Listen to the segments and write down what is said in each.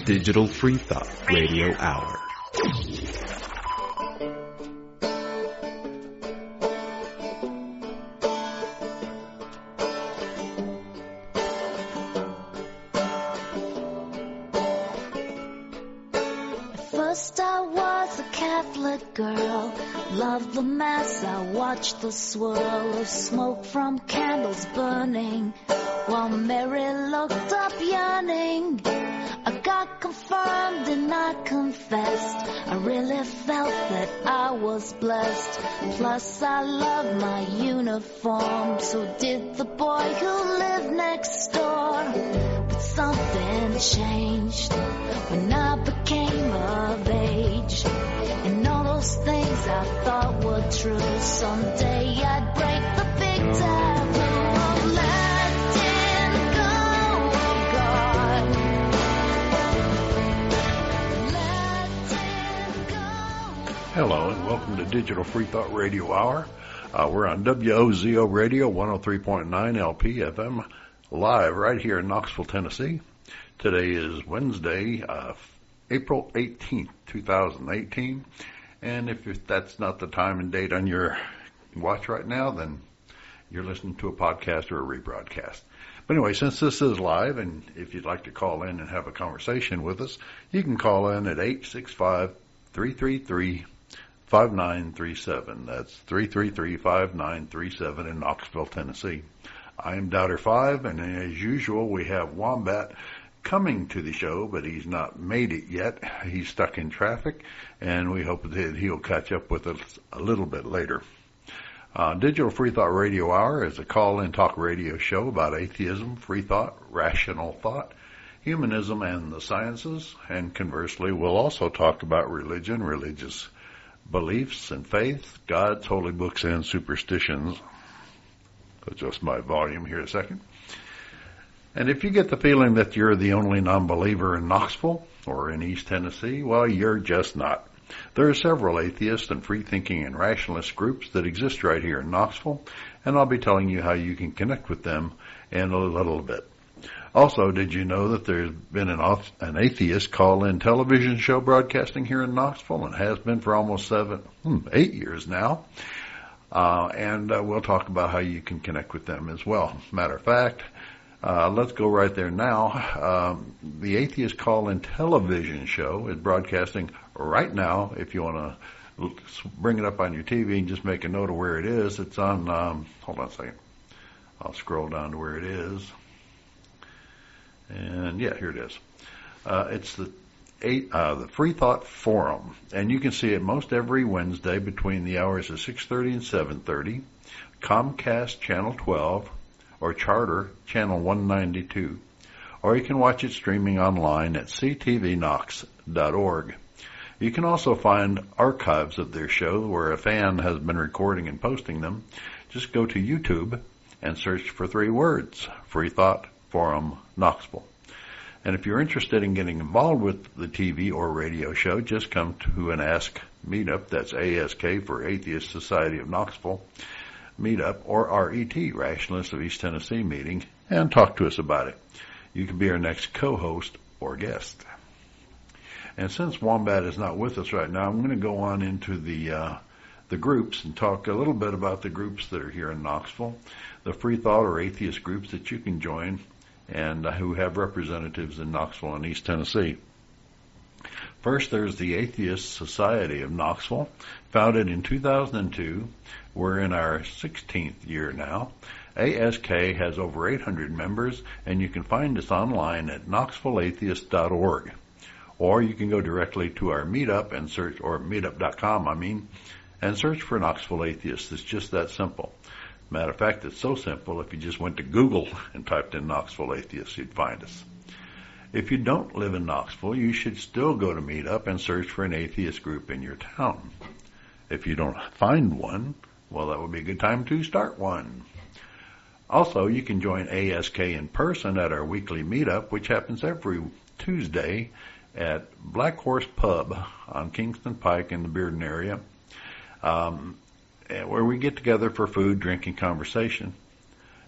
Digital Free Thought Radio Hour. First I was a Catholic girl, loved the Mass, I watched the swirl of smoke from candles burning, while Mary looked up yearning. I got confirmed and I confessed, I really felt that I was blessed. Plus I loved my uniform, so did the boy who lived next door. But something changed when I became of age, and all those things I thought were true, someday I'd break the big taboo of letting go of God. Letting go. Hello and welcome to Digital Free Thought Radio Hour. We're on WOZO Radio 103.9 LP FM, live right here in Knoxville, Tennessee. Today is Wednesday, April 18th, 2018. And if that's not the time and date on your watch right now, then you're listening to a podcast or a rebroadcast. But anyway, since this is live, and if you'd like to call in and have a conversation with us, you can call in at 865-333-5937. That's 333-5937 in Knoxville, Tennessee. I am Doubter5, and as usual, we have Wombat coming to the show, but he's not made it yet. He's stuck in traffic, and we hope that he'll catch up with us a little bit later. Digital Free Thought Radio Hour is a call-in talk radio show about atheism, free thought, rational thought, humanism, and the sciences. And conversely, we'll also talk about religion, religious beliefs and faith, gods, holy books, and superstitions. Adjust my volume here a second. And if you get the feeling that you're the only non-believer in Knoxville or in East Tennessee, well, you're just not. There are several atheist and free-thinking and rationalist groups that exist right here in Knoxville, and I'll be telling you how you can connect with them in a little bit. Also, did you know that there's been an atheist call-in television show broadcasting here in Knoxville, and has been for almost 8 years now? And we'll talk about how you can connect with them as well. Matter of fact, let's go right there now. The Atheist Call-In television show is broadcasting right now. If you want to bring it up on your TV and just make a note of where it is, it's on, hold on a second. I'll scroll down to where it is. And yeah, here it is. It's the Free Thought Forum, and you can see it most every Wednesday between the hours of 6:30 and 7:30, Comcast Channel 12, or Charter Channel 192, or you can watch it streaming online at ctvknox.org. You can also find archives of their show where a fan has been recording and posting them. Just go to YouTube and search for 3 words, Free Thought Forum Knoxville. And if you're interested in getting involved with the TV or radio show, just come to an Ask Meetup, that's ASK for Atheist Society of Knoxville Meetup, or RET, Rationalists of East Tennessee meeting, and talk to us about it. You can be our next co-host or guest. And since Wombat is not with us right now, I'm going to go on into the groups and talk a little bit about the groups that are here in Knoxville, the free thought or atheist groups that you can join, and who have representatives in Knoxville and East Tennessee. First, there's the Atheist Society of Knoxville, founded in 2002. We're in our 16th year now. ASK has over 800 members, and you can find us online at knoxvilleatheist.org. Or you can go directly to our Meetup and search, or meetup.com, and search for Knoxville Atheists. It's just that simple. Matter of fact, it's so simple, if you just went to Google and typed in Knoxville Atheists, you'd find us. If you don't live in Knoxville, you should still go to Meetup and search for an atheist group in your town. If you don't find one, well, that would be a good time to start one. Also, you can join ASK in person at our weekly Meetup, which happens every Tuesday at Black Horse Pub on Kingston Pike in the Bearden area, where we get together for food, drink, and conversation.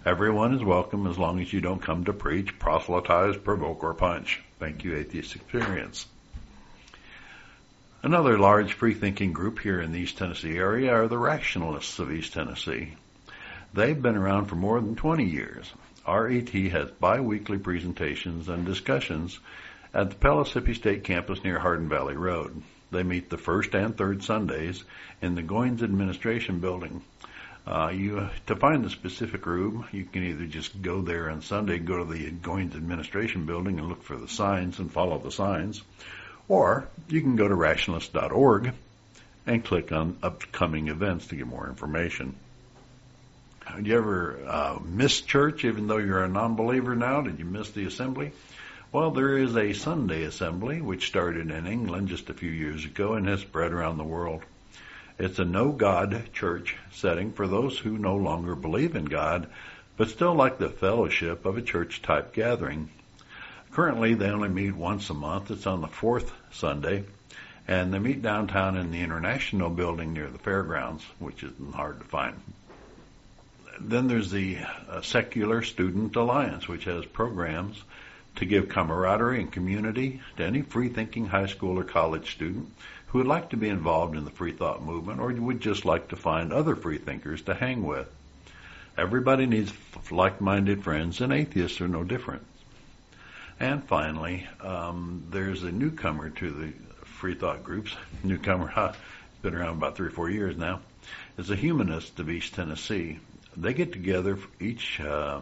Everyone is welcome as long as you don't come to preach, proselytize, provoke, or punch. Thank you, Atheist Experience. Another large free-thinking group here in the East Tennessee area are the Rationalists of East Tennessee. They've been around for more than 20 years. RET has bi-weekly presentations and discussions at the Pellissippi State Campus near Hardin Valley Road. They meet the first and third Sundays in the Goins Administration Building. To find the specific room, you can either just go there on Sunday, go to the Goins Administration Building and look for the signs and follow the signs, or you can go to rationalist.org and click on upcoming events to get more information. Did you ever miss church even though you're a non-believer now? Did you miss the assembly? Well, there is a Sunday assembly which started in England just a few years ago and has spread around the world. It's a no-God church setting for those who no longer believe in God, but still like the fellowship of a church-type gathering. Currently, they only meet once a month. It's on the fourth Sunday, and they meet downtown in the International Building near the fairgrounds, which isn't hard to find. Then there's the Secular Student Alliance, which has programs to give camaraderie and community to any free-thinking high school or college student who would like to be involved in the free thought movement or would just like to find other free thinkers to hang with. Everybody needs like-minded friends, and atheists are no different. And finally, there's a newcomer to the free thought groups. Newcomer, been around about 3 or 4 years now. It's the Humanists of East Tennessee. They get together each,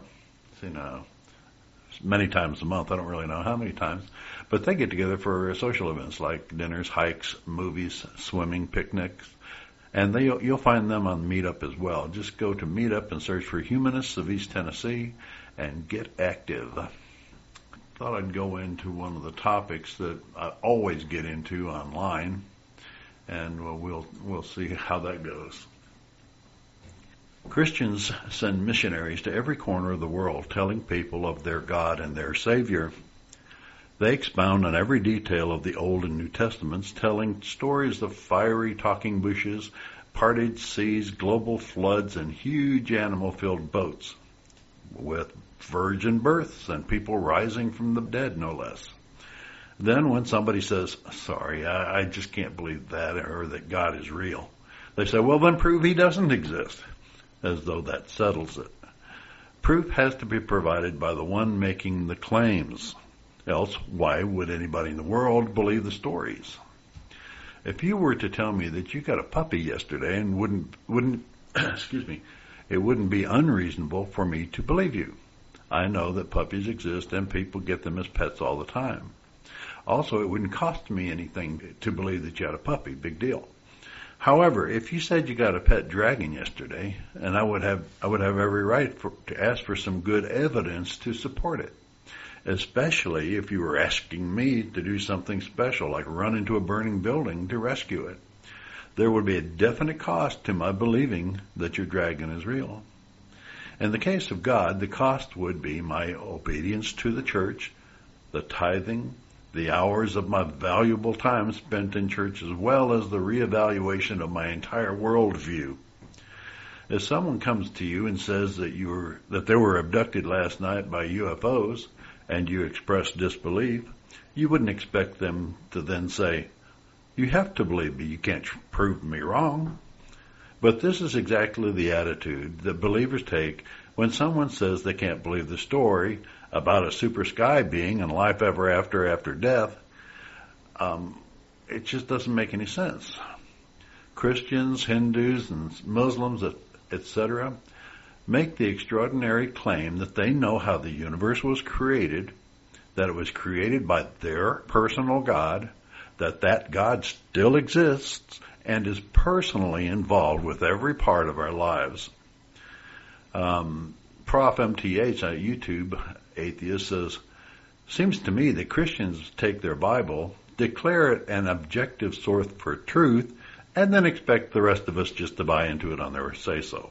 many times a month. I don't really know how many times, but they get together for social events like dinners, hikes, movies, swimming, picnics, and you'll find them on Meetup as well. Just go to Meetup and search for Humanists of East Tennessee and get active. Thought I'd go into one of the topics that I always get into online, and we'll see how that goes. Christians send missionaries to every corner of the world telling people of their God and their Savior. They expound on every detail of the Old and New Testaments, telling stories of fiery talking bushes, parted seas, global floods, and huge animal-filled boats with virgin births and people rising from the dead, no less. Then when somebody says, sorry, I just can't believe that, or that God is real, they say, well, then prove he doesn't exist. As though that settles it. Proof has to be provided by the one making the claims. Else, why would anybody in the world believe the stories? If you were to tell me that you got a puppy yesterday and wouldn't it wouldn't be unreasonable for me to believe you. I know that puppies exist and people get them as pets all the time. Also, it wouldn't cost me anything to believe that you had a puppy. Big deal. However, if you said you got a pet dragon yesterday, and I would have every right to ask for some good evidence to support it, especially if you were asking me to do something special, like run into a burning building to rescue it. There would be a definite cost to my believing that your dragon is real. In the case of God, the cost would be my obedience to the church, the tithing, the hours of my valuable time spent in church, as well as the reevaluation of my entire worldview. If someone comes to you and says that they were abducted last night by UFOs, and you express disbelief, you wouldn't expect them to then say, you have to believe me, you can't prove me wrong. But this is exactly the attitude that believers take when someone says they can't believe the story about a super sky being and life ever after death. It just doesn't make any sense. Christians, Hindus, and Muslims, etc., make the extraordinary claim that they know how the universe was created, that it was created by their personal God, that God still exists and is personally involved with every part of our lives. Prof. MTH on YouTube, atheist, says, seems to me that Christians take their Bible, declare it an objective source for truth, and then expect the rest of us just to buy into it on their say-so.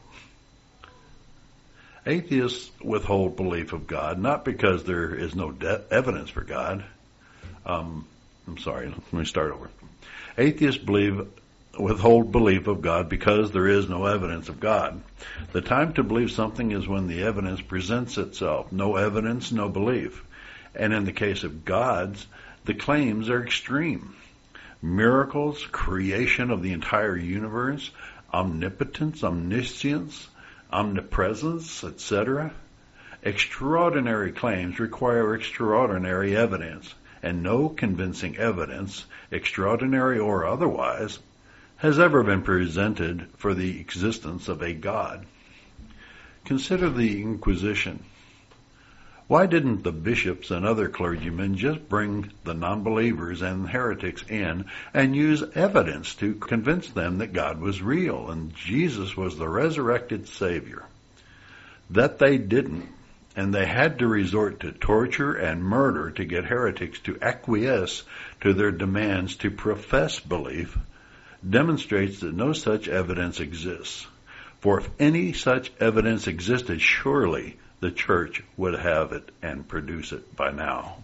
Atheists withhold belief of God, not because there is no evidence for God. Let me start over. Atheists believe withhold belief of God because there is no evidence of God. The time to believe something is when the evidence presents itself. No evidence, no belief. And in the case of gods, the claims are extreme. Miracles, creation of the entire universe, omnipotence, omniscience, omnipresence, etc. Extraordinary claims require extraordinary evidence, and no convincing evidence, extraordinary or otherwise, has ever been presented for the existence of a God. Consider the Inquisition. Why didn't the bishops and other clergymen just bring the non-believers and heretics in and use evidence to convince them that God was real and Jesus was the resurrected Savior? That they didn't, and they had to resort to torture and murder to get heretics to acquiesce to their demands to profess belief, demonstrates that no such evidence exists. For if any such evidence existed, surely the church would have it and produce it by now.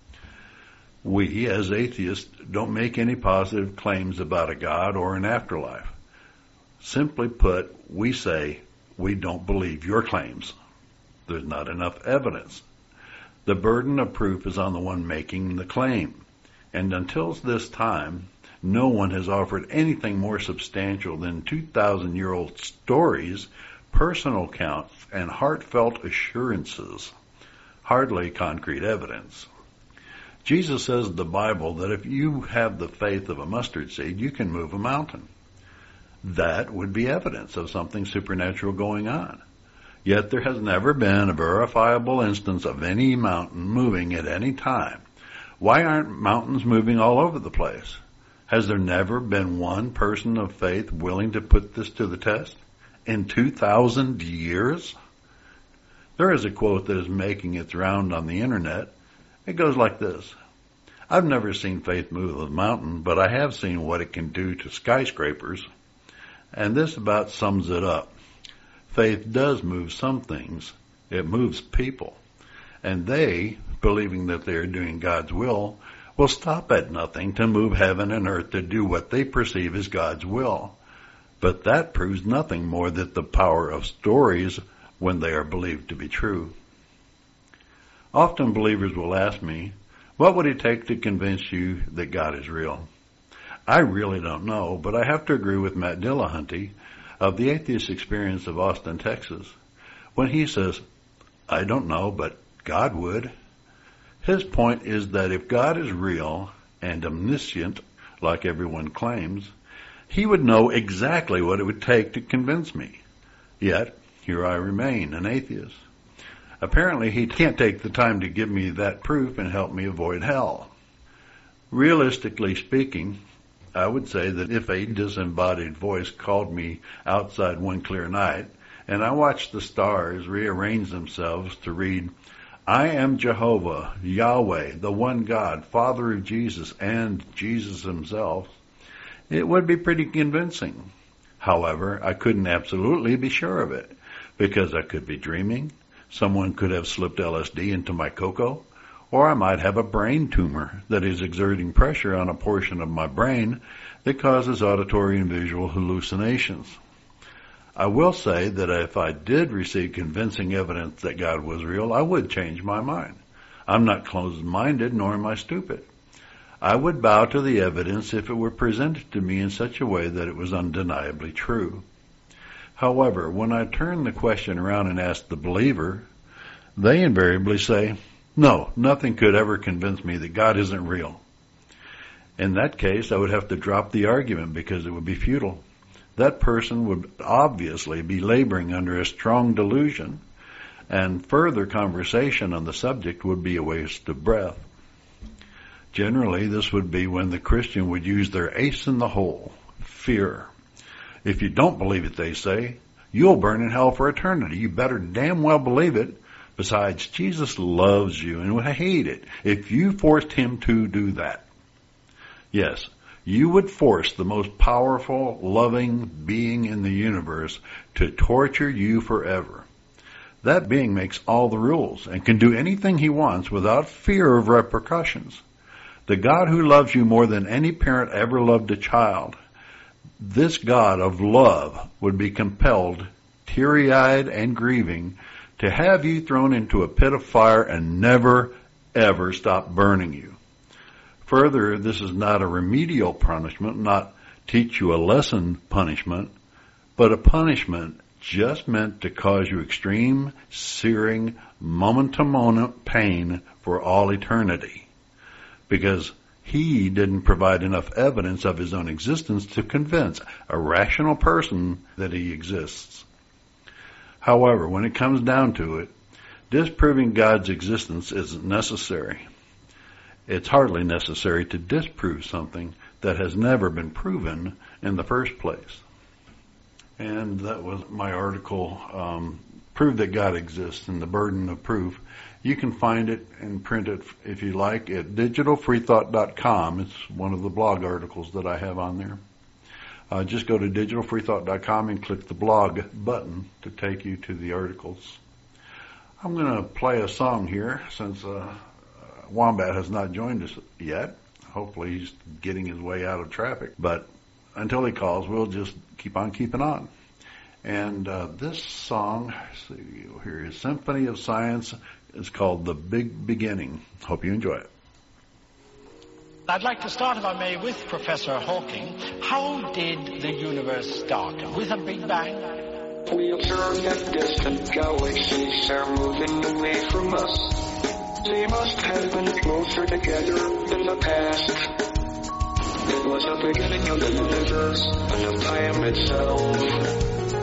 We, as atheists, don't make any positive claims about a God or an afterlife. Simply put, we say, we don't believe your claims. There's not enough evidence. The burden of proof is on the one making the claim. And until this time, no one has offered anything more substantial than 2,000-year-old stories, personal accounts, and heartfelt assurances, hardly concrete evidence. Jesus says in the Bible that if you have the faith of a mustard seed, you can move a mountain. That would be evidence of something supernatural going on. Yet there has never been a verifiable instance of any mountain moving at any time. Why aren't mountains moving all over the place? Has there never been one person of faith willing to put this to the test? In 2,000 years? There is a quote that is making its round on the internet. It goes like this. I've never seen faith move a mountain, but I have seen what it can do to skyscrapers. And this about sums it up. Faith does move some things. It moves people. And they, believing that they are doing God's will stop at nothing to move heaven and earth to do what they perceive as God's will. But that proves nothing more than the power of stories when they are believed to be true. Often believers will ask me, what would it take to convince you that God is real? I really don't know, but I have to agree with Matt Dillahunty of the Atheist Experience of Austin, Texas, when he says, I don't know, but God would. His point is that if God is real and omniscient, like everyone claims, he would know exactly what it would take to convince me. Yet, here I remain, an atheist. Apparently, he can't take the time to give me that proof and help me avoid hell. Realistically speaking, I would say that if a disembodied voice called me outside one clear night, and I watched the stars rearrange themselves to read, I am Jehovah, Yahweh, the one God, Father of Jesus, and Jesus himself, it would be pretty convincing. However, I couldn't absolutely be sure of it, because I could be dreaming, someone could have slipped LSD into my cocoa, or I might have a brain tumor that is exerting pressure on a portion of my brain that causes auditory and visual hallucinations. I will say that if I did receive convincing evidence that God was real, I would change my mind. I'm not closed-minded, nor am I stupid. I would bow to the evidence if it were presented to me in such a way that it was undeniably true. However, when I turn the question around and ask the believer, they invariably say, no, nothing could ever convince me that God isn't real. In that case, I would have to drop the argument because it would be futile. That person would obviously be laboring under a strong delusion, and further conversation on the subject would be a waste of breath. Generally, this would be when the Christian would use their ace in the hole, fear. If you don't believe it, they say, you'll burn in hell for eternity. You better damn well believe it. Besides, Jesus loves you and would hate it if you forced him to do that. Yes, you would force the most powerful, loving being in the universe to torture you forever. That being makes all the rules and can do anything he wants without fear of repercussions. The God who loves you more than any parent ever loved a child, this God of love would be compelled, teary-eyed and grieving, to have you thrown into a pit of fire and never, ever stop burning you. Further, this is not a remedial punishment, not teach you a lesson punishment, but a punishment just meant to cause you extreme, searing, moment-to-moment pain for all eternity. Because he didn't provide enough evidence of his own existence to convince a rational person that he exists. However, when it comes down to it, disproving God's existence isn't necessary. It's hardly necessary to disprove something that has never been proven in the first place. And that was my article, Prove That God Exists and the Burden of Proof. You can find it and print it if you like at digitalfreethought.com. It's one of the blog articles that I have on there. Just go to digitalfreethought.com and click the blog button to take you to the articles. I'm going to play a song here since Wombat has not joined us yet. Hopefully he's getting his way out of traffic. But until he calls, we'll just keep on keeping on. And this song, here is Symphony of Science. It's called The Big Beginning. Hope you enjoy it. I'd like to start, if I may, with Professor Hawking. How did the universe start? With a Big Bang? We observe that distant galaxies are moving away from us. They must have been closer together in the past. It was the beginning of the universe and of time itself.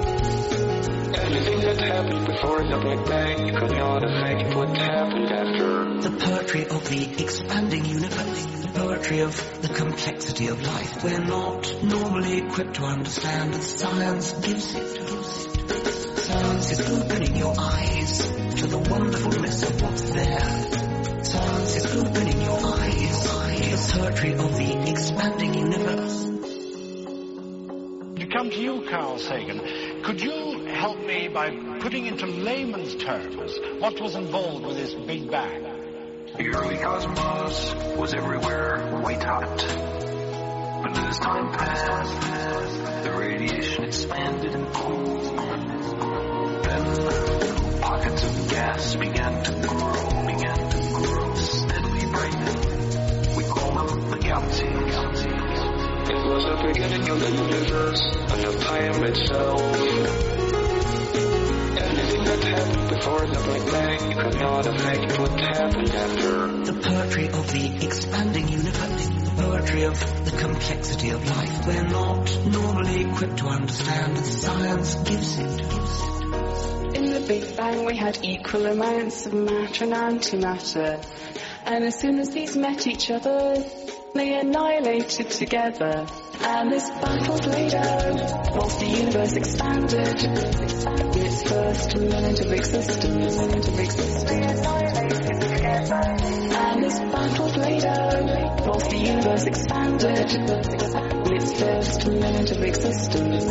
Anything that happened before the Big Bang could not affect what happened after. The poetry of the expanding universe, the poetry of the complexity of life. We're not normally equipped to understand, science gives it. Science is opening your eyes to the wonderfulness of what's there. Science is opening your eyes to the poetry of the expanding universe. To come to you, Carl Sagan, could you help me by putting into layman's terms what was involved with this Big Bang? The early cosmos was everywhere white hot. But as time passed, the radiation expanded and cooled. Then pockets of gas began to grow, steadily brightening. We call them the galaxies. It was the beginning of the universe and of time itself. Anything that happened before the Big Bang could not affect what happened after. The poetry of the expanding universe, the poetry of the complexity of life. We're not normally equipped to understand, science gives it. In the Big Bang we had equal amounts of matter and antimatter. And as soon as these met each other, they annihilated together. And this battle played out whilst the universe expanded in its first minute of existence. And this battle played out whilst the universe expanded in its first minute of existence.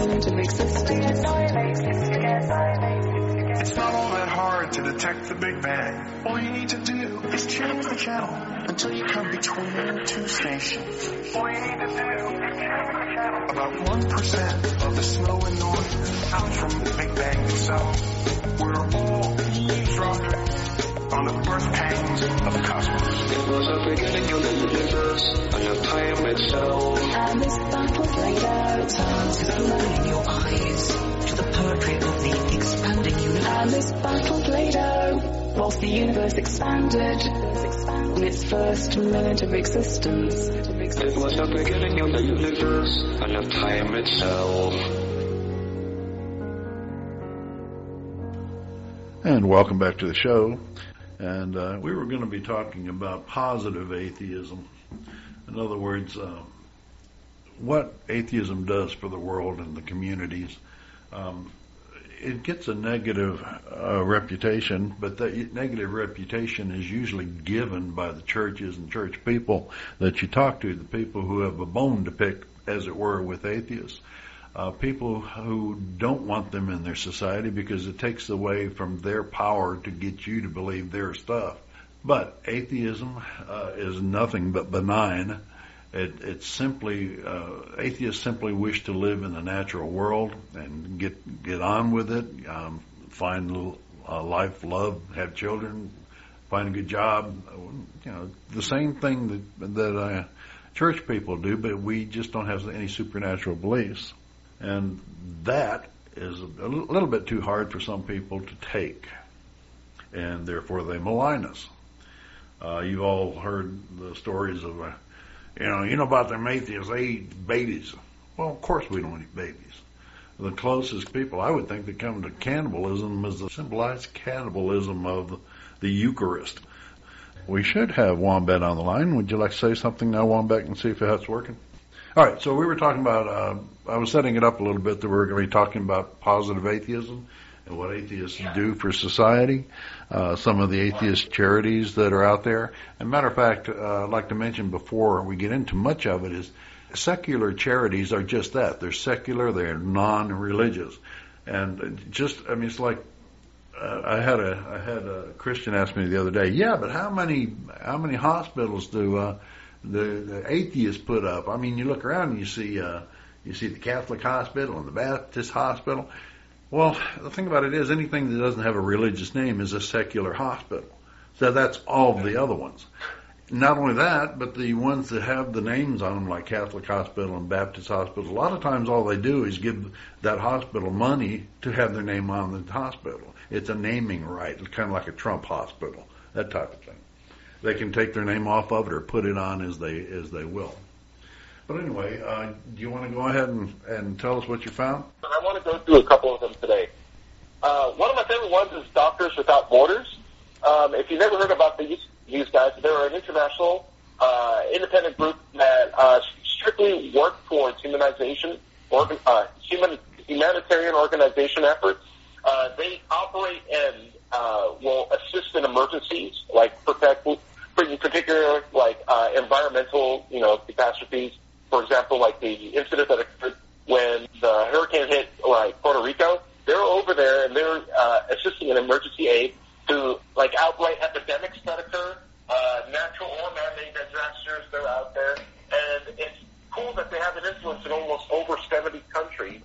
It's not all that hard to detect the Big Bang. All you need to do is change the channel until you come between two stations. All you need to do is change the channel. About 1% of the snow and noise comes from the Big Bang itself. We're all eavesdropping on the birth pangs of the cosmos. It was the beginning of the universe and of time itself. And this battle played out. Science is opening your eyes to the poetry of the expanding universe. And this battle played out whilst the universe expanded in its first minute of existence. It was the beginning of the universe and of time itself. And welcome back to the show. And we were going to be talking about positive atheism. In other words, what atheism does for the world and the communities. It gets a negative reputation, but that negative reputation is usually given by the churches and church people that you talk to, the people who have a bone to pick, as it were, with atheists. People who don't want them in their society because it takes away from their power to get you to believe their stuff. But atheism is nothing but benign, It's simply atheists simply wish to live in the natural world and get on with it, find a little life, love, have children, find a good job. The same thing that church people do, but we just don't have any supernatural beliefs, and that is a little bit too hard for some people to take, and therefore they malign us. You've all heard the stories of, about them atheists, they eat babies. Well, of course we don't eat babies. The closest people I would think that come to cannibalism is the symbolized cannibalism of the Eucharist. We should have Wombat on the line. Would you like to say something now, Wombat, and see if that's working? All right, so we were talking about, I was setting it up a little bit that we were going to be talking about positive atheism and what atheists do for society, some of the atheist charities that are out there. As a matter of fact, I'd like to mention before we get into much of it is secular charities are just that. They're secular, they're non-religious. And it's like, I had a Christian ask me the other day, yeah, but how many hospitals do the atheists put up? I mean, you look around and you see the Catholic hospital and the Baptist hospital. Well, the thing about it is anything that doesn't have a religious name is a secular hospital. So that's all the other ones. Not only that, but the ones that have the names on them, like Catholic Hospital and Baptist Hospital, a lot of times all they do is give that hospital money to have their name on the hospital. It's a naming right. It's kind of like a Trump hospital, that type of thing. They can take their name off of it or put it on as they will. But anyway, do you want to go ahead and tell us what you found? I want to go through a couple of them today. One of my favorite ones is Doctors Without Borders. If you've never heard about these guys, they're an international independent group that strictly work towards humanitarian organization efforts. They operate and will assist in emergencies, like in particular, like environmental, catastrophes. For example, like the incident that occurred when the hurricane hit like Puerto Rico. They're over there and they're assisting in emergency aid to like outright epidemics that occur, natural or man-made disasters. They're out there, and it's cool that they have an influence in almost over 70 countries,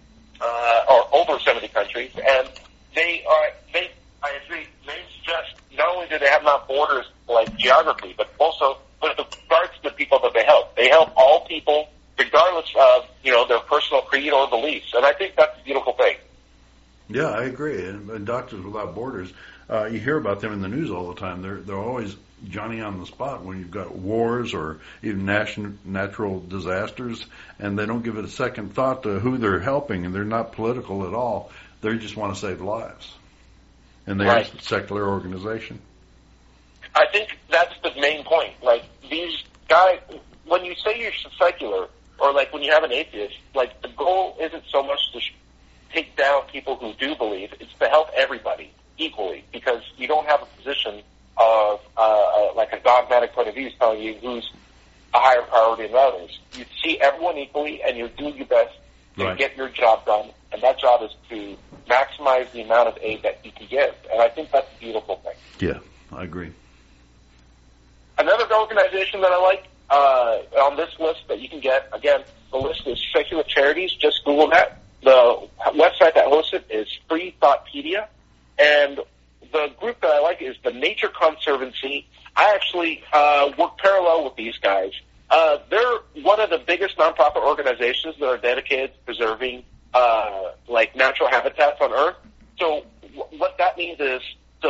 and I agree, they suggest not only do they have not borders like geography, but also with regards to the people that they help. They help all people, regardless of, their personal creed or beliefs, and I think that's a beautiful thing. Yeah, I agree. And Doctors Without Borders, you hear about them in the news all the time. They're always Johnny on the spot when you've got wars or even natural disasters, and they don't give it a second thought to who they're helping, and they're not political at all. They just want to save lives. And they're a secular organization. I think that's the main point. Like, these guys, when you say you're secular, or like when you have an atheist, like the goal isn't so much to take down people who do believe, it's to help everybody equally, because you don't have a position of like a dogmatic point of view telling you who's a higher priority than others. You see everyone equally, and you do your best to get your job done, and that job is to maximize the amount of aid that you can give, and I think that's a beautiful thing. Yeah, I agree. Another organization that I like on this list that you can get, again, the list is Secular Charities. Just Google that. The website that hosts it is Free Thoughtpedia, and the group that I like is the Nature Conservancy. I actually work parallel with these guys. They're one of the biggest nonprofit organizations that are dedicated to preserving like natural habitats on Earth. So what that means is,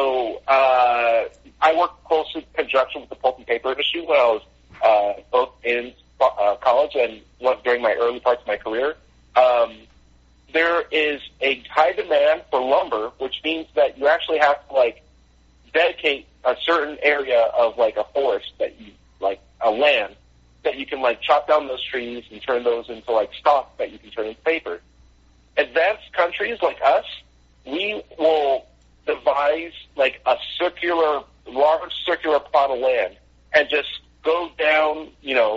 I work closely in conjunction with the pulp and paper industry when I was both in college and during my early parts of my career. There is a high demand for lumber, which means that you actually have to like dedicate a certain area of like a forest that you like a land that you can like chop down those trees and turn those into like stock that you can turn into paper. Advanced countries like us, we will devise like a large circular plot of land and just go down,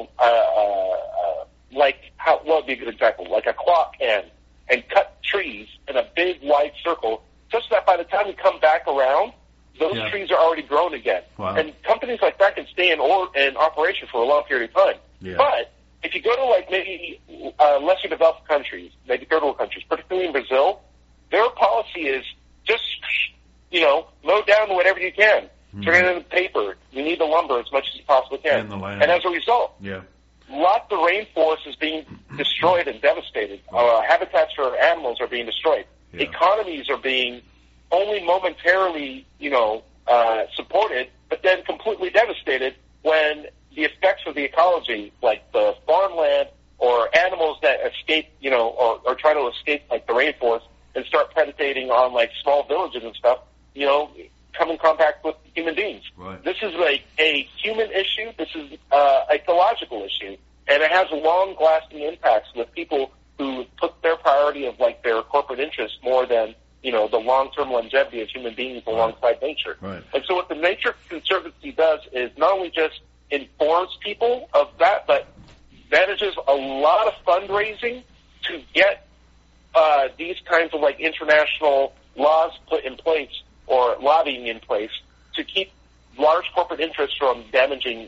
what would be a good example? Like a clock end, and cut trees in a big wide circle, such that by the time we come back around, those trees are already grown again. Wow. And companies like that can stay in operation for a long period of time. Yeah. But if you go to like maybe lesser developed countries, maybe third world countries, particularly in Brazil, their policy is just, mow down whatever you can. Turn it into paper. You need the lumber as much as you possibly can. And the land. And as a result, yeah, lots of rainforest is being destroyed and devastated. Habitats for animals are being destroyed. Yeah. Economies are being only momentarily, supported, but then completely devastated when the effects of the ecology, like the farmland or animals that escape, or try to escape like the rainforest and start predating on like small villages and stuff, come in contact with human beings. Right. This is like a human issue. This is a ecological issue, and it has long-lasting impacts with people who put their priority of like their corporate interests more than the long-term longevity of human beings alongside nature. Right. And so what the Nature Conservancy does is not only just informs people of that, but manages a lot of fundraising to get these kinds of like international laws put in place or lobbying in place to keep large corporate interests from damaging,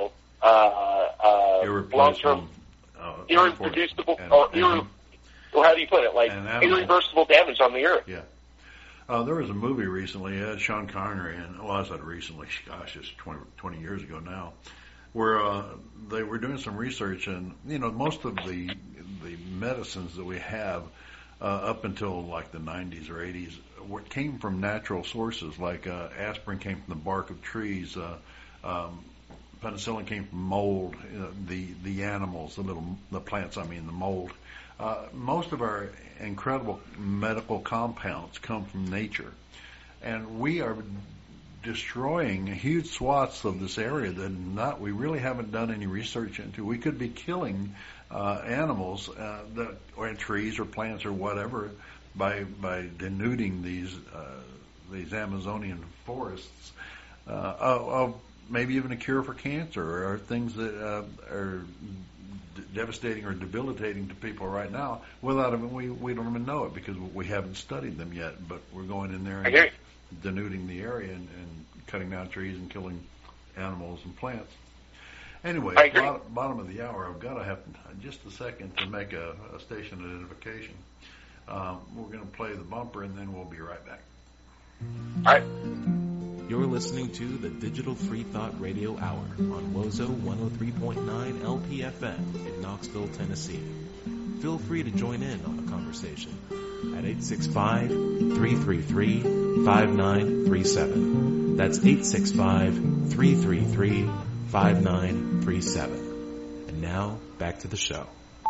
long-term, irreproducible, or how do you put it, like irreversible damage on the earth. Yeah. There was a movie recently, Sean Connery, and I said recently, gosh, it's 20 years ago now, where they were doing some research, and most of the medicines that we have up until like the 90s or 80s came from natural sources. Like aspirin came from the bark of trees, penicillin came from mold, the animals, the plants. The mold. Most of our incredible medical compounds come from nature, and we are destroying huge swaths of this area that we really haven't done any research into. We could be killing animals or trees or plants or whatever by denuding these Amazonian forests of maybe even a cure for cancer or things that are devastating or debilitating to people right now. Without them, we don't even know it because we haven't studied them yet. But we're going in there and denuding the area and cutting down trees and killing animals and plants. Anyway, bottom of the hour, I've got to have just a second to make a station identification. We're going to play the bumper, and then we'll be right back. All right. You're listening to the Digital Free Thought Radio Hour on WOZO 103.9 LPFM in Knoxville, Tennessee. Feel free to join in on the conversation at 865-333-5937. That's 865-333-5937. And now, back to the show.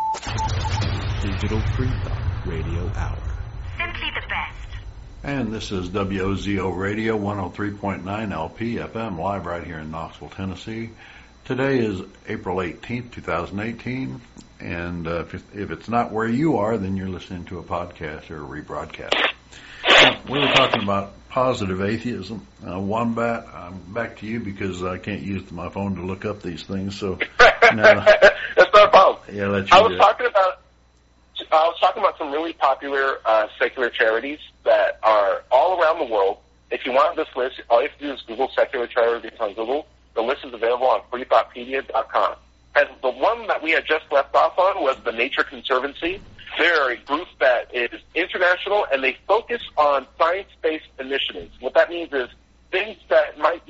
Digital Free Thought Radio Hour. Simply the best. And this is WOZO Radio 103.9 LPFM, live right here in Knoxville, Tennessee. Today is April 18th, 2018, and if it's not where you are, then you're listening to a podcast or a rebroadcast. We were talking about positive atheism. Wombat, I'm back to you because I can't use my phone to look up these things. So that's not a problem. Yeah, I was talking about some really popular secular charities that are all around the world. If you want this list, all you have to do is Google secular charities on Google. The list is available on freethoughtpedia.com. And the one that we had just left off on was the Nature Conservancy. They're a group that is international, and they focus on science-based initiatives. What that means is things that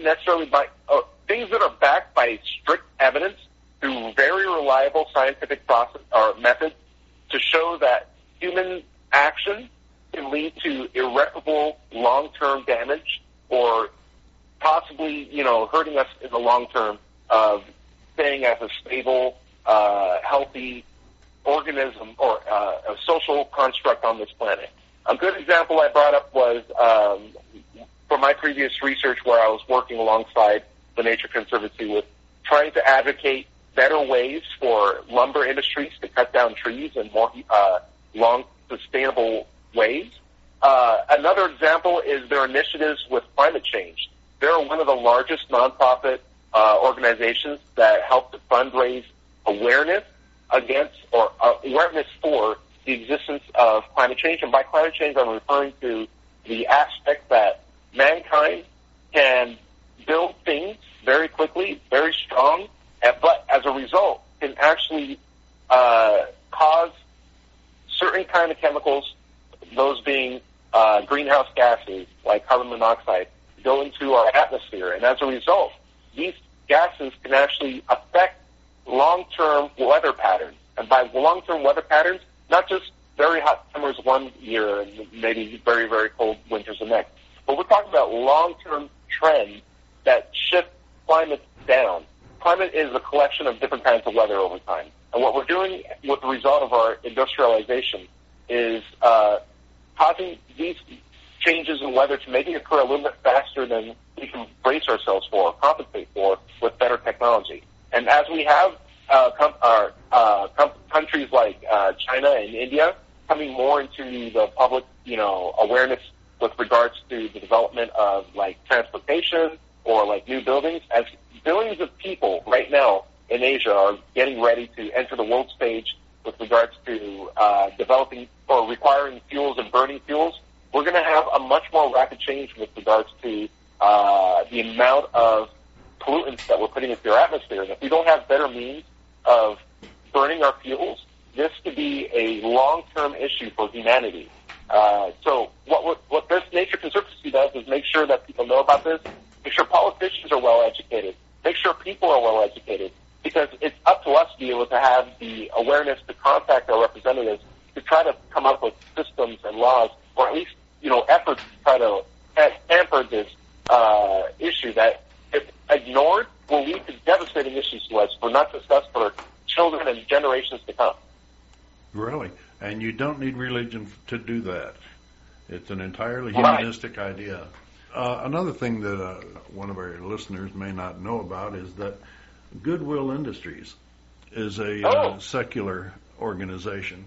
things that are backed by strict evidence through very reliable scientific process or methods to show that human action can lead to irreparable long-term damage or possibly, hurting us in the long term of staying as a stable, healthy organism or a social construct on this planet. A good example I brought up was from my previous research where I was working alongside the Nature Conservancy with trying to advocate better ways for lumber industries to cut down trees in more long, sustainable ways. Another example is their initiatives with climate change. They're one of the largest nonprofit organizations that help to fundraise awareness against or awareness for the existence of climate change. And by climate change, I'm referring to the aspect that mankind can build things very quickly, very strong, but as a result can actually cause certain kind of chemicals, those being greenhouse gases like carbon monoxide, go into our atmosphere. And as a result, these gases can actually affect long-term weather patterns. And by long-term weather patterns, not just very hot summers one year and maybe very, very cold winters the next, but we're talking about long-term trends that shift climate down. Climate is a collection of different kinds of weather over time. And what we're doing with the result of our industrialization is causing these changes in weather to maybe occur a little bit faster than we can brace ourselves for, compensate for, with better technology. And as we have countries like China and India coming more into the public, awareness with regards to the development of like transportation or like new buildings, as billions of people right now in Asia are getting ready to enter the world stage with regards to developing or requiring fuels and burning fuels, we're going to have a much more rapid change with regards to the amount of pollutants that we're putting into our atmosphere. And if we don't have better means of burning our fuels, this could be a long-term issue for humanity. So what this Nature Conservancy does is make sure that people know about this, make sure politicians are well-educated, make sure people are well-educated, because it's up to us to be able to have the awareness to contact our representatives to try to come up with systems and laws, or at least, efforts to try to hamper this issue that, if ignored, will lead to devastating issues to us, for not just us, but our children and generations to come. Really? And you don't need religion to do that. It's an entirely humanistic idea. Another thing that one of our listeners may not know about is that Goodwill Industries is a secular organization.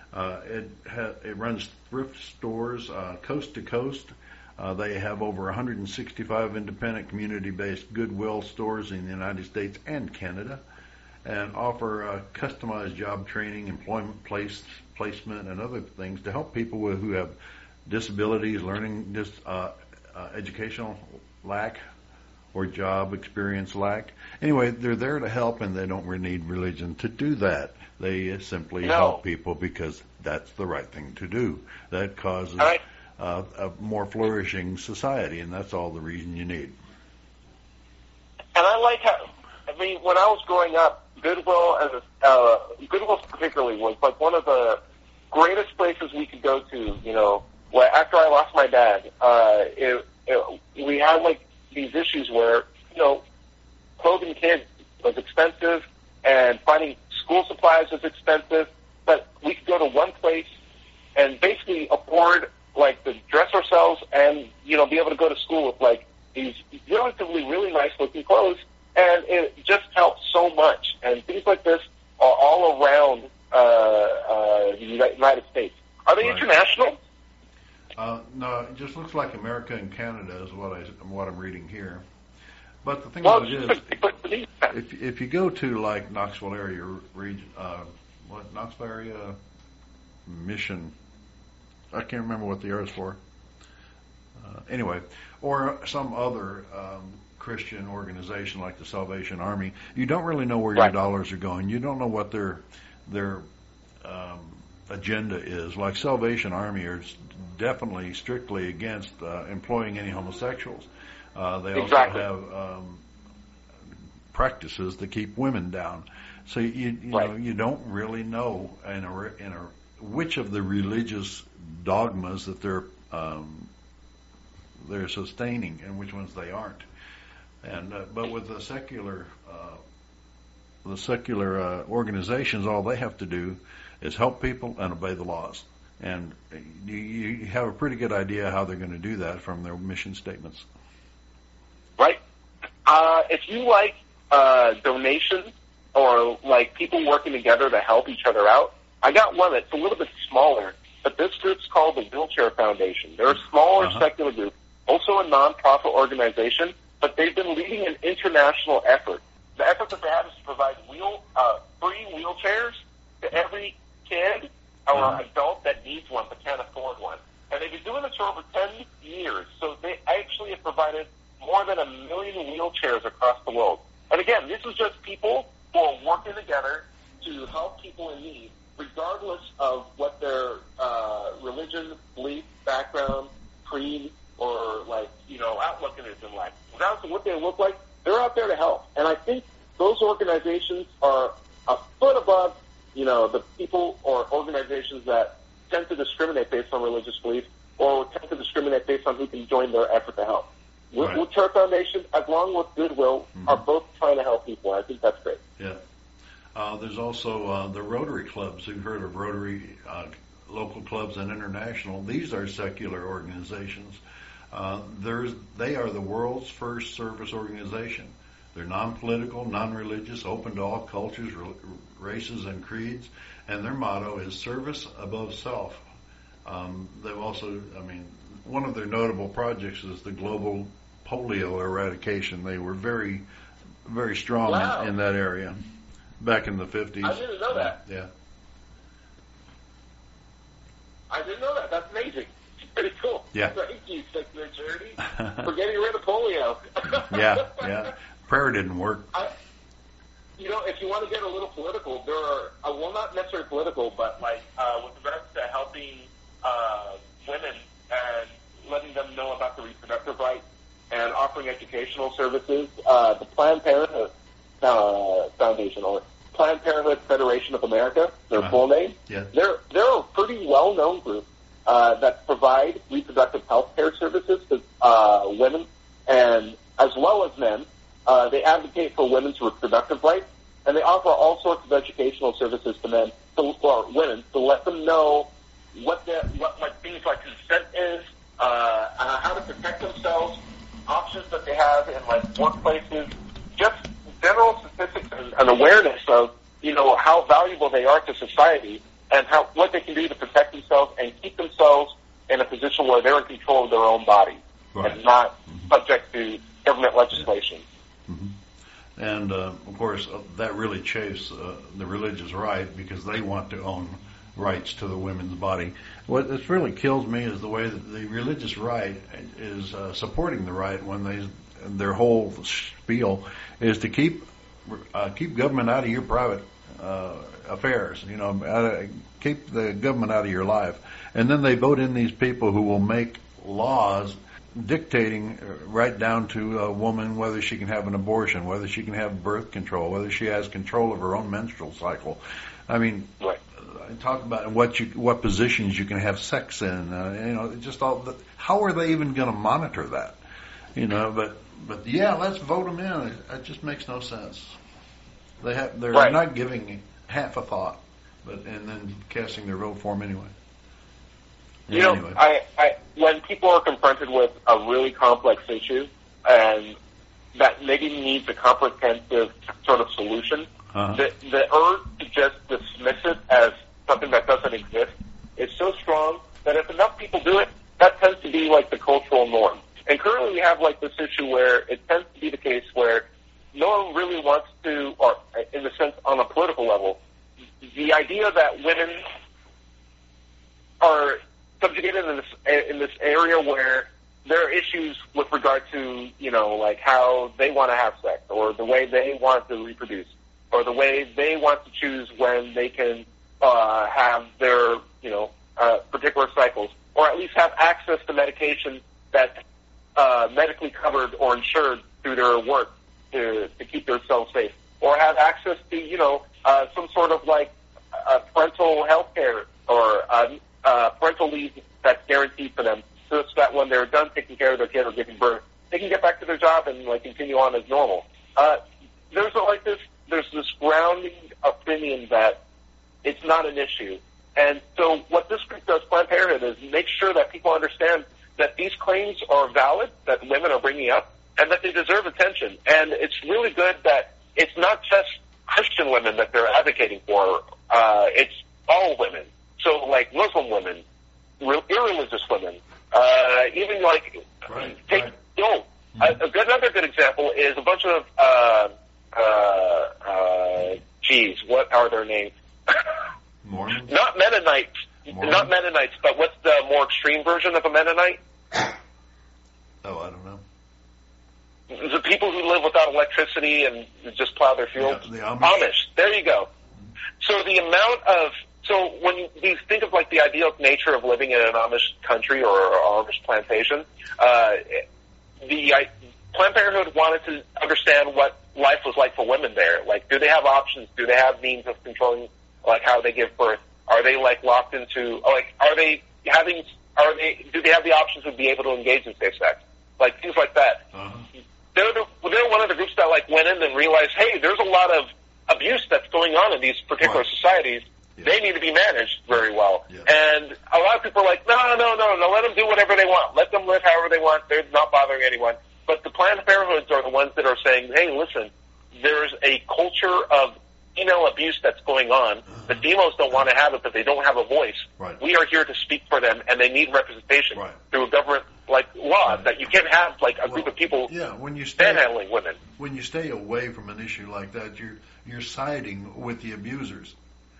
It runs thrift stores coast to coast. They have over 165 independent community-based Goodwill stores in the United States and Canada, and offer customized job training, employment placement, and other things to help people who have disabilities, learning educational lack, or job experience lack. Anyway, they're there to help, and they don't really need religion to do that. They simply help people because that's the right thing to do. That causes a more flourishing society, and that's all the reason you need. And I like how, when I was growing up, Goodwill, Goodwill particularly, was like one of the greatest places we could go to, after I lost my dad. We had like these issues where, clothing kids was expensive and finding school supplies was expensive, but we could go to one place and basically afford like to dress ourselves and, be able to go to school with like these relatively really nice looking clothes, and it just helped so much. And things like this are all around the United States. Are they international? No, it just looks like America and Canada is what I'm reading here. But the thing about it is, if you go to like Knoxville area region, Knoxville area mission, I can't remember what the R is for. Anyway, or some other Christian organization like the Salvation Army, you don't really know where your dollars are going. You don't know what their agenda is. Like Salvation Army are definitely strictly against employing any homosexuals. They also have practices that keep women down. So you don't really know which of the religious dogmas that they're sustaining and which ones they aren't. And but with the secular organizations, all they have to do is help people and obey the laws. And you have a pretty good idea how they're going to do that from their mission statements. Right. If you like donations or like people working together to help each other out, I got one that's a little bit smaller, but this group's called the Wheelchair Foundation. They're a smaller secular group, also a non-profit organization, but they've been leading an international effort. The effort that they have is to provide free wheelchairs to every kid or adult that needs one but can't afford one. And they've been doing this for over 10 years. So they actually have provided more than 1 million wheelchairs across the world. And again, this is just people who are working together to to help people in need, regardless of what their religion, belief, background, creed, or outlook is in life. Regardless of what they look like, they're out there to help. And I think those organizations are a foot above, the people or organizations that tend to discriminate based on religious belief or tend to discriminate based on who can join their effort to help. Right. Woodchurch Foundation, along with Goodwill, are both trying to help people. I think that's great. Yeah. There's also the Rotary clubs. You've heard of Rotary local clubs and international. These are secular organizations. They are the world's first service organization. They're non-political, non-religious, open to all cultures, races, and creeds. And their motto is service above self. They've also, one of their notable projects is the global polio eradication. They were very, very strong in that area back in the 50s. I didn't know that. Yeah. I didn't know that. That's amazing. It's pretty cool. Yeah. Thank you, Secular Charity, for getting rid of polio. Yeah. Prayer didn't work. If you want to get a little political, there are, not necessarily political, but with regards to helping women and letting them know about the reproductive rights and offering educational services, the Planned Parenthood Foundation, or Planned Parenthood Federation of America, their full name, they're a pretty well-known group that provide reproductive health care services to women and as well as men. They advocate for women's reproductive rights, and they offer all sorts of educational services to men or women to let them know what things like consent is, how to protect themselves, options that they have in workplaces, just general statistics and awareness of how valuable they are to society and what they can do to protect themselves and keep themselves in a position where they're in control of their own body and not subject to government legislation. And, of course, that really chafes the religious right because they want to own rights to the women's body. What this really kills me is the way that the religious right is supporting the right when their whole spiel is to keep government out of your private affairs, keep the government out of your life. And then they vote in these people who will make laws dictating right down to a woman whether she can have an abortion, whether she can have birth control, whether she has control of her own menstrual cycle. Talk about what positions you can have sex in. Just all. How are they even going to monitor that? But yeah, let's vote them in. It just makes no sense. They're not giving half a thought, and then casting their vote for them anyway. Anyway. When people are confronted with a really complex issue and that maybe needs a comprehensive sort of solution, the urge to just dismiss it as something that doesn't exist is so strong that if enough people do it, that tends to be the cultural norm. And currently we have this issue where it tends to be the case where no one really wants to, or in the sense on a political level, the idea that women are subjugated in this area where there are issues with regard to, how they want to have sex or the way they want to reproduce or the way they want to choose when they can have their, particular cycles or at least have access to medication that's medically covered or insured through their work to keep themselves safe or have access to, some sort of parental health care or parental leave that's guaranteed for them so that when they're done taking care of their kid or giving birth, they can get back to their job and continue on as normal. There's this grounding opinion that it's not an issue. And so what this group does, Planned Parenthood, is make sure that people understand that these claims are valid, that women are bringing up, and that they deserve attention. And it's really good that it's not just Christian women that they're advocating for. It's all women. So Muslim women, irreligious women, even another good example is a bunch of what are their names? Mormons? Not Mennonites. Mormons? Not Mennonites, but what's the more extreme version of a Mennonite? Oh, I don't know. The people who live without electricity and just plow their fields. Yeah, the Amish. Amish. There you go. So the amount of, so when you think of like the ideal nature of living in an Amish country or Amish plantation, Planned Parenthood wanted to understand what life was like for women there. Like, do they have options? Do they have means of controlling, like, how they give birth? Are they, like, locked into, like, do they have the options to be able to engage in safe sex? Like, things like that. Uh-huh. They're one of the groups that, like, went in and realized, hey, there's a lot of abuse that's going on in these particular societies. Yeah. They need to be managed very well. Yeah. And a lot of people are like, no, let them do whatever they want. Let them live however they want. They're not bothering anyone. But the Planned Parenthoods are the ones that are saying, hey, listen, there's a culture of female abuse that's going on. The demos don't want to have it, but they don't have a voice. Right. We are here to speak for them, and they need representation through a government law that you can't have like a group of people manhandling women. When you stay away from an issue like that, you're siding with the abusers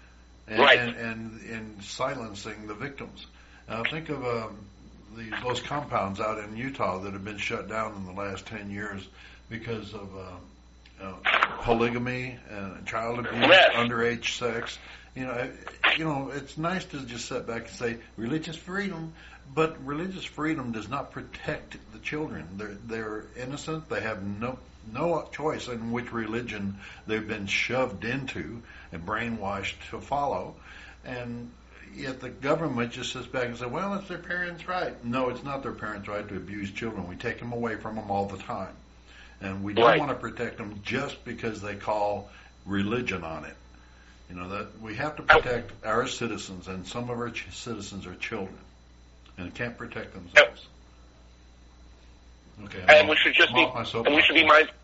and silencing the victims. Think of those compounds out in Utah that have been shut down in the last 10 years because of polygamy and child abuse, underage sex. You know, it's nice to just sit back and say religious freedom, but religious freedom does not protect the children. They're innocent. They have no choice in which religion they've been shoved into and brainwashed to follow, and yet the government just sits back and says, well, it's their parents' right. No, it's not their parents' right to abuse children. We take them away from them all the time. And we don't want to protect them just because they call religion on it. You know, that we have to protect our citizens, and some of our citizens are children and can't protect themselves. Okay, and we should just be mindful.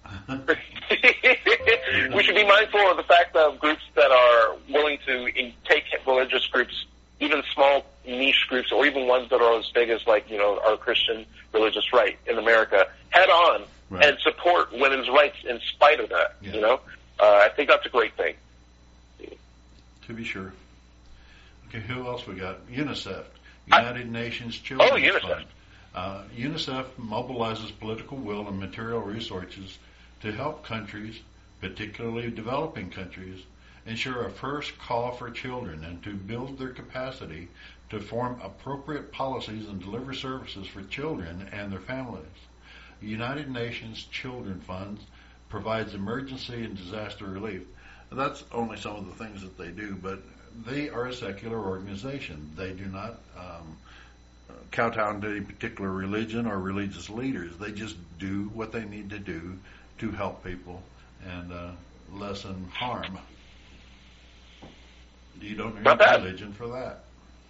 We should be mindful of the fact of groups that are willing to take religious groups, even small niche groups, or even ones that are as big as, like, you know, our Christian religious right in America, head on and support women's rights in spite of that. You know, I think that's a great thing. To be sure. Okay, who else we got? UNICEF, United Nations Children's Fund. UNICEF mobilizes political will and material resources to help countries, particularly developing countries, ensure a first call for children and to build their capacity to form appropriate policies and deliver services for children and their families. The United Nations Children Fund provides emergency and disaster relief. That's only some of the things that they do, but they are a secular organization. They do not kowtow to any particular religion or religious leaders. They just do what they need to do to help people and lessen harm. You don't need religion for that.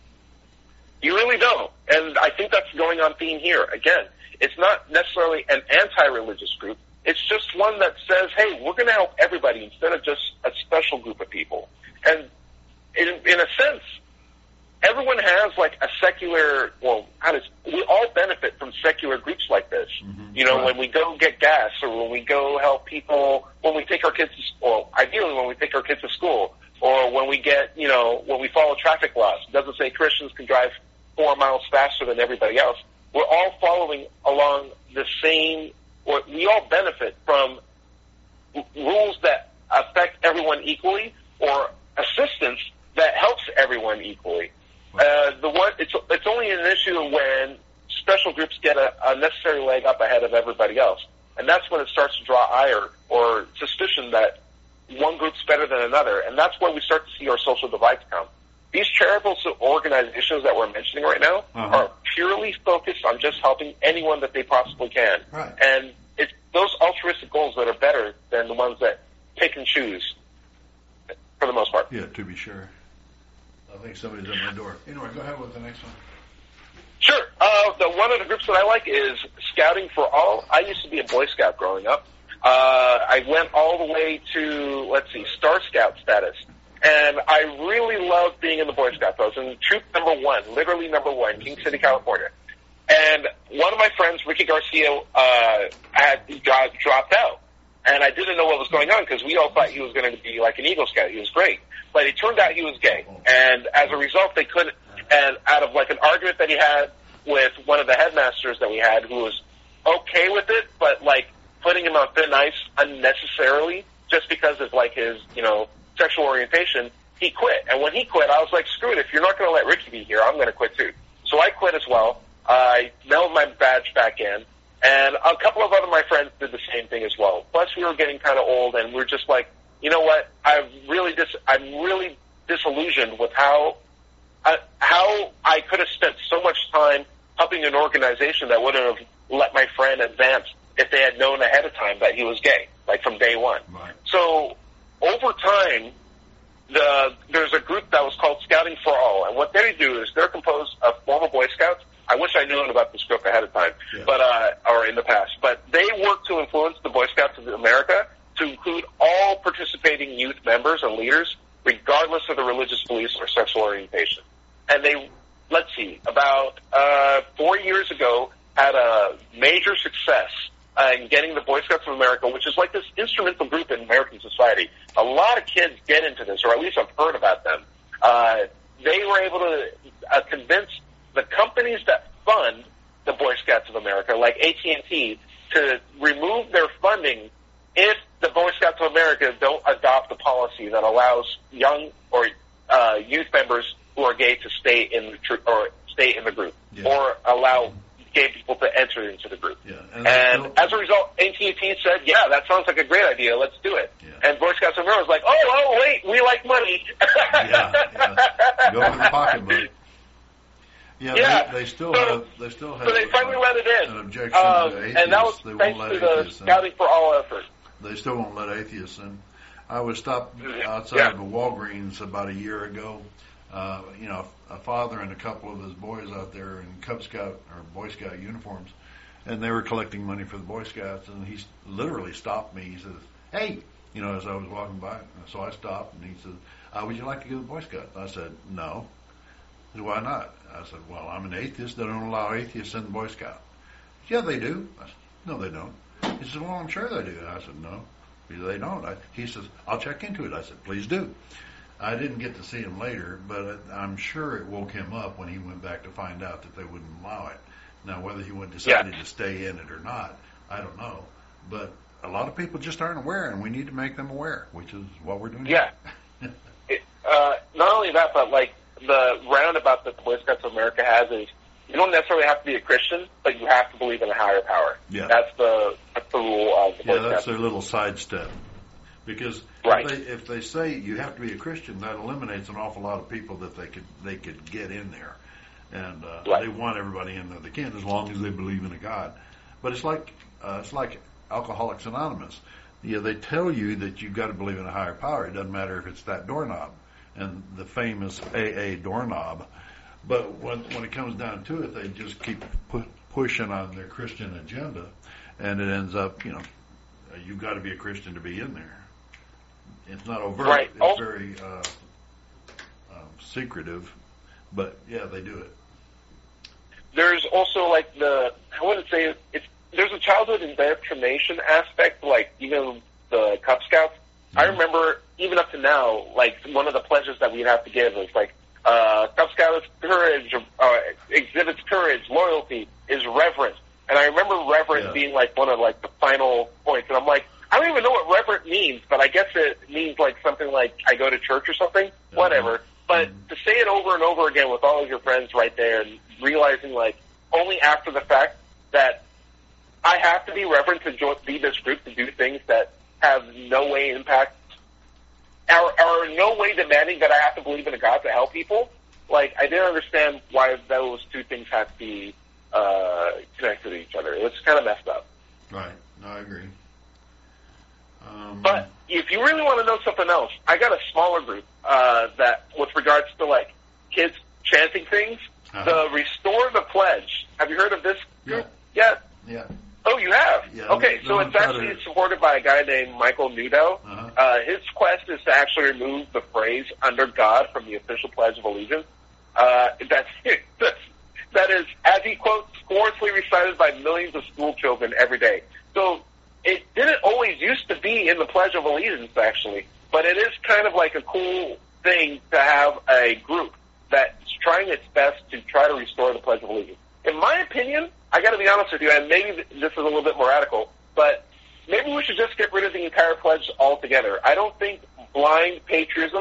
You really don't. And I think that's going on theme here. Again, it's not necessarily an anti-religious group. It's just one that says, hey, we're going to help everybody instead of just a special group of people. And in a sense, everyone has like a secular, we all benefit from secular groups like this. Mm-hmm. You know, when we go get gas, or when we go help people, when we take our kids to, ideally when we take our kids to school, or when we get, you know, when we follow traffic laws. It doesn't say Christians can drive 4 miles faster than everybody else. We're all following along the same, or we all benefit from rules that affect everyone equally, or assistance that helps everyone equally. It's only an issue when special groups get a necessary leg up ahead of everybody else, and that's when it starts to draw ire or suspicion that one group's better than another, and that's where we start to see our social divides come. These charitable organizations that we're mentioning right now are purely focused on just helping anyone that they possibly can, and it's those altruistic goals that are better than the ones that pick and choose, for the most part. Yeah, to be sure. I think somebody's at my door. Anyway, go ahead with the next one. Sure. One of the groups that I like is Scouting for All. I used to be a Boy Scout growing up. I went all the way to, Star Scout status. And I really loved being in the Boy Scouts. I was in troop number 1, literally number 1, King City, California. And one of my friends, Ricky Garcia, had dropped out. And I didn't know what was going on because we all thought he was going to be like an Eagle Scout. He was great. But it turned out he was gay. And as a result, they couldn't, and out of like an argument that he had with one of the headmasters that we had, who was okay with it, but like putting him on thin ice unnecessarily just because of like his, you know, sexual orientation, he quit. And when he quit, I was like, screw it. If you're not going to let Ricky be here, I'm going to quit too. So I quit as well. I mailed my badge back in. And a couple of other my friends did the same thing as well. Plus, we were getting kind of old, and we're just like, you know what? I'm really disillusioned with how I could have spent so much time helping an organization that would have let my friend advance if they had known ahead of time that he was gay, like from day one. Right. So over time, there's a group that was called Scouting for All, and what they do is they're composed of former Boy Scouts. I wish I knew about this group ahead of time, or in the past. But they work to influence the Boy Scouts of America to include all participating youth members and leaders, regardless of their religious beliefs or sexual orientation. And they, let's see, about 4 years ago, had a major success in getting the Boy Scouts of America, which is like this instrumental group in American society. A lot of kids get into this, or at least I've heard about them. They were able to convince the companies that fund the Boy Scouts of America, like AT&T, to remove their funding if the Boy Scouts of America don't adopt a policy that allows young or youth members who are gay to stay in the group, or allow gay people to enter into the group. Yeah. And as a result, AT&T said, "Yeah, that sounds like a great idea. Let's do it." Yeah. And Boy Scouts of America was like, "Oh, wait, we like money." Go in the pocketbook. Yeah. They still have. So they finally let it in. An objection to atheists. And that was thanks to the Scouting for All effort. They still won't let atheists in. I was stopped outside of a Walgreens about a year ago. A father and a couple of his boys out there in Cub Scout or Boy Scout uniforms, and they were collecting money for the Boy Scouts, and he literally stopped me. He says, "Hey," as I was walking by. So I stopped, and he said, "Would you like to go to the Boy Scouts?" I said, "No." He said, "Why not?" I said, "Well, I'm an atheist. They don't allow atheists in the Boy Scout." "Yeah, they do." I said, "No, they don't." He said, "Well, I'm sure they do." I said, "No, they don't." He says, "I'll check into it." I said, "Please do." I didn't get to see him later, but I'm sure it woke him up when he went back to find out that they wouldn't allow it. Now, whether he decided to stay in it or not, I don't know. But a lot of people just aren't aware, and we need to make them aware, which is what we're doing. Yeah. Not only that, but like the roundabout that the Boy Scouts of America has is you don't necessarily have to be a Christian, but you have to believe in a higher power. Yeah. That's the rule of the Boy Scouts. Yeah, that's their little sidestep. Because if they say you have to be a Christian, that eliminates an awful lot of people that they could get in there, and they want everybody in there they can as long as they believe in a God. But it's like Alcoholics Anonymous. They tell you that you've got to believe in a higher power. It doesn't matter if it's that doorknob and the famous AA doorknob. But when it comes down to it, they just keep pushing on their Christian agenda, and it ends up you've got to be a Christian to be in there. It's not overt. Right. It's very secretive, but they do it. There's also there's a childhood indoctrination aspect, like even the Cub Scouts. Mm-hmm. I remember even up to now, like one of the pledges that we'd have to give is like Cub Scouts courage, exhibits courage, loyalty, is reverence. And I remember reverence being like one of like the final points, and I'm like, I don't even know what reverent means, but I guess it means like something like I go to church or something, whatever. But to say it over and over again with all of your friends right there and realizing like only after the fact that I have to be reverent to be this group to do things that have no way impact or no way demanding that I have to believe in a God to help people. Like I didn't understand why those two things have to be connected to each other. It's kind of messed up. Right. No, I agree. But if you really want to know something else, I got a smaller group that, with regards to like kids chanting things, the Restore the Pledge. Have you heard of this group yet? Yeah. Oh, you have? Yeah, okay, so it's actually supported by a guy named Michael Newdow. His quest is to actually remove the phrase "under God" from the official Pledge of Allegiance. That is, as he quotes, scornfully recited by millions of school children every day. So it didn't always used to be in the Pledge of Allegiance, actually, but it is kind of like a cool thing to have a group that's trying its best to try to restore the Pledge of Allegiance. In my opinion, I got to be honest with you, and maybe this is a little bit more radical, but maybe we should just get rid of the entire pledge altogether. I don't think blind patriotism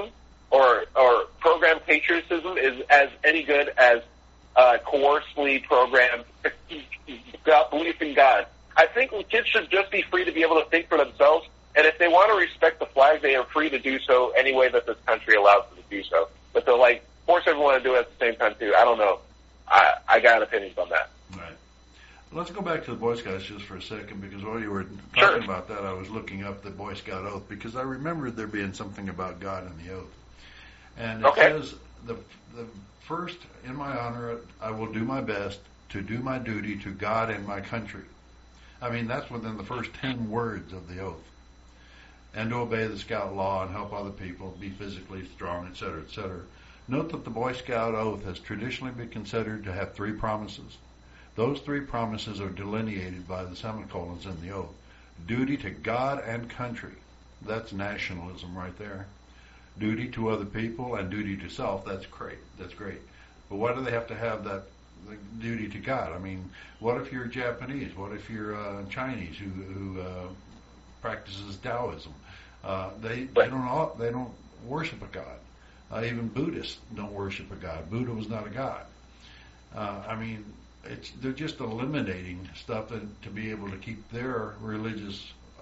or program patriotism is as any good as coercively programmed belief in God. I think kids should just be free to be able to think for themselves, and if they want to respect the flag, they are free to do so any way that this country allows them to do so. But to force everyone to do it at the same time too, I don't know. I got opinions on that. Right. Let's go back to the Boy Scouts just for a second, because while you were talking about that, I was looking up the Boy Scout oath, because I remembered there being something about God in the oath. And it says, the first, in my honor, I will do my best to do my duty to God and my country. I mean, that's within the first 10 words of the oath. And to obey the Scout law and help other people, be physically strong, etc., etc. Note that the Boy Scout oath has traditionally been considered to have 3 promises. Those 3 promises are delineated by the semicolons in the oath. Duty to God and country. That's nationalism right there. Duty to other people and duty to self. That's great. That's great. But why do they have to have that duty to God? I mean, what if you're Japanese? What if you're Chinese who practices Taoism? They don't worship a God. Even Buddhists don't worship a God. Buddha was not a God. I mean, they're just eliminating stuff to be able to keep their religious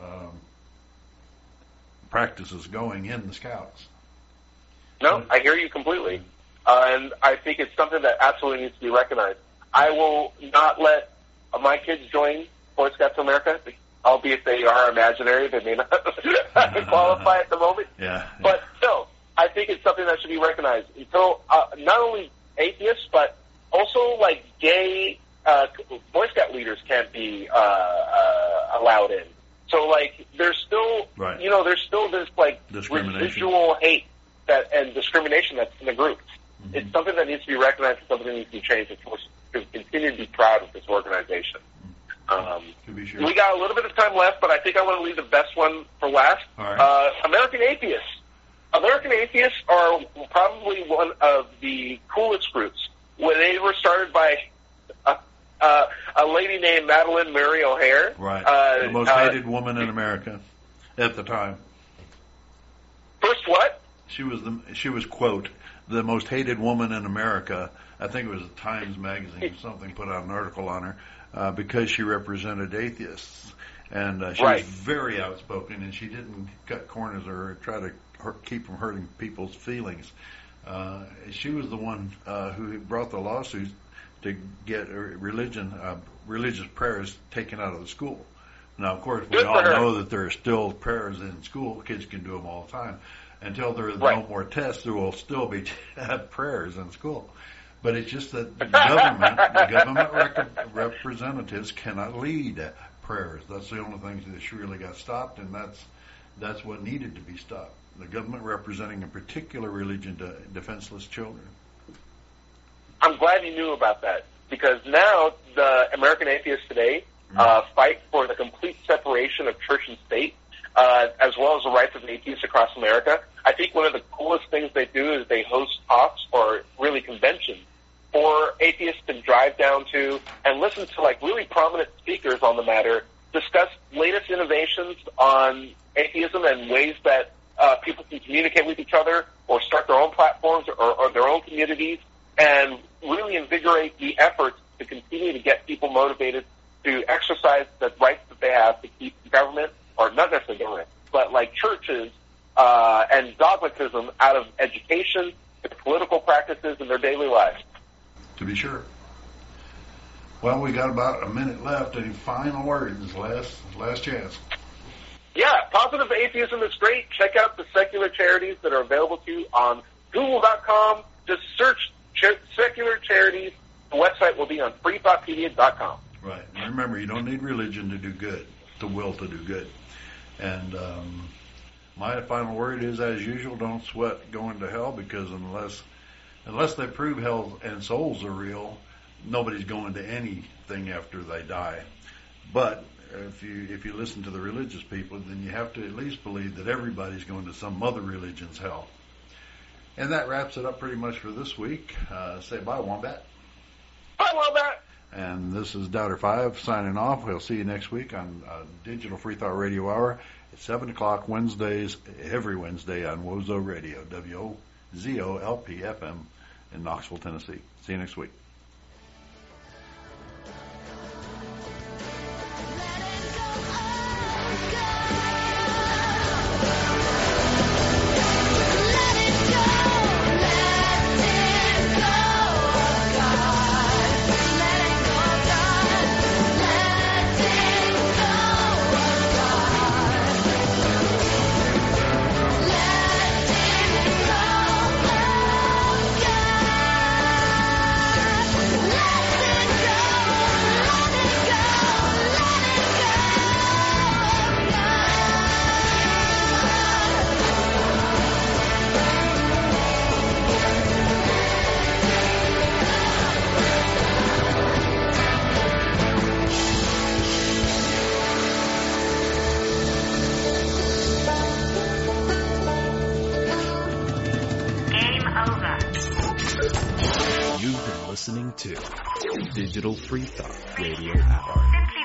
practices going in the Scouts. No, I hear you completely. And I think it's something that absolutely needs to be recognized. I will not let my kids join Boy Scouts of America, albeit they are imaginary. They may not qualify at the moment. Yeah. But still, I think it's something that should be recognized. So not only atheists, but also gay Boy Scout leaders can't be allowed in. So there's still there's still this residual hate and discrimination that's in the group. Mm-hmm. It's something that needs to be recognized and something that needs to be changed to continue to be proud of this organization. To be sure. We got a little bit of time left, but I think I want to leave the best one for last. All right. American Atheists. American Atheists are probably one of the coolest groups. When they were started by a lady named Madalyn Murray O'Hair. Right. The most hated woman in America at the time. First what? She was quote, the most hated woman in America. I think it was the Times Magazine or something put out an article on her because she represented atheists. And she was very outspoken, and she didn't cut corners or try to keep from hurting people's feelings. She was the one who brought the lawsuits to get religious prayers taken out of the school. Now, of course, we all know that there are still prayers in school. Kids can do them all the time. Until there is no more tests, there will still be prayers in school. But it's just that the government representatives cannot lead prayers. That's the only thing that really got stopped, and that's what needed to be stopped. The government representing a particular religion to defenseless children. I'm glad you knew about that, because now the American Atheists today fight for the complete separation of church and state, as well as the rights of atheists across America. I think one of the coolest things they do is they host talks, or really conventions, for atheists to drive down to and listen to really prominent speakers on the matter, discuss latest innovations on atheism and ways that people can communicate with each other or start their own platforms or their own communities, and really invigorate the efforts to continue to get people motivated to exercise the rights that they have to keep government, or not necessarily government, but churches and dogmatism out of education, their political practices, and their daily lives. To be sure. Well, we got about a minute left. Any final words? Last chance. Yeah, Positive Atheism is great. Check out the secular charities that are available to you on Google.com. Just search secular charities. The website will be on freethoughtpedia.com. Right. And remember, you don't need religion to do good, the will to do good. And my final word is, as usual, don't sweat going to hell, because unless they prove hell and souls are real, nobody's going to anything after they die. But if you listen to the religious people, then you have to at least believe that everybody's going to some other religion's hell. And that wraps it up pretty much for this week. Say bye, Wombat. Bye, Wombat. And this is Doubter 5 signing off. We'll see you next week on Digital Free Thought Radio Hour at 7 o'clock Wednesdays, every Wednesday on Wozo Radio, KZOLP-FM in Knoxville, Tennessee. See you next week. Listening to Digital Free Thought Radio Hour.